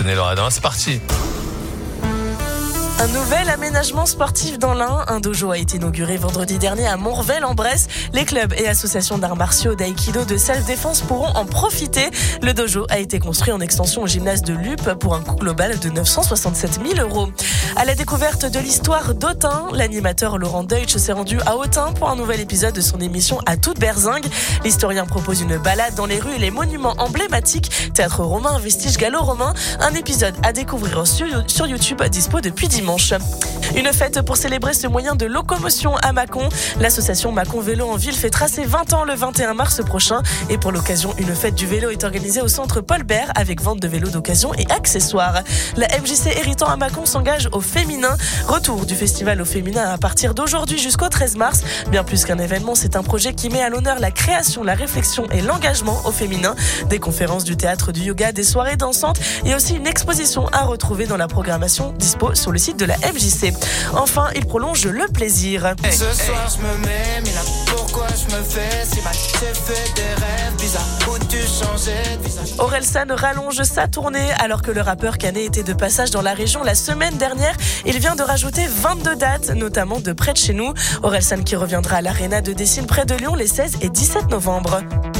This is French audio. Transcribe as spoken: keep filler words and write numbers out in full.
tenez Lorraine, c'est parti. Un nouvel aménagement sportif dans l'Ain. Un dojo a été inauguré vendredi dernier à Montrevel-en-Bresse. Les clubs et associations d'arts martiaux, d'aïkido, de self-défense pourront en profiter. Le dojo a été construit en extension au gymnase de Luppe pour un coût global de neuf cent soixante-sept mille euros. À la découverte de l'histoire d'Autun, l'animateur Laurent Deutsch s'est rendu à Autun pour un nouvel épisode de son émission À toute berzingue. L'historien propose une balade dans les rues et les monuments emblématiques. Théâtre romain, vestiges gallo-romains. Un épisode à découvrir sur, sur YouTube, dispo depuis dimanche. Une fête pour célébrer ce moyen de locomotion à Mâcon. L'association Mâcon Vélo en Ville fait tracer vingt ans le vingt et un mars prochain. Et pour l'occasion, une fête du vélo est organisée au centre Paul Bert avec vente de vélos d'occasion et accessoires. La M J C Héritant à Mâcon s'engage au féminin. Retour du festival au féminin à partir d'aujourd'hui jusqu'au treize mars. Bien plus qu'un événement, c'est un projet qui met à l'honneur la création, la réflexion et l'engagement au féminin. Des conférences, du théâtre, du yoga, des soirées dansantes et aussi une exposition à retrouver dans la programmation dispo sur le site de la M J C. Enfin, il prolonge le plaisir. Ce soir je me mets, mais là pourquoi je me fais si mal? J'ai fait des rêves bizarres où tu changeais de visage. Orelsan rallonge sa tournée alors que le rappeur Canet était de passage dans la région la semaine dernière. Il vient de rajouter vingt-deux dates, notamment de près de chez nous. Orelsan qui reviendra à l'Arena de Dessines près de Lyon les seize et dix-sept novembre.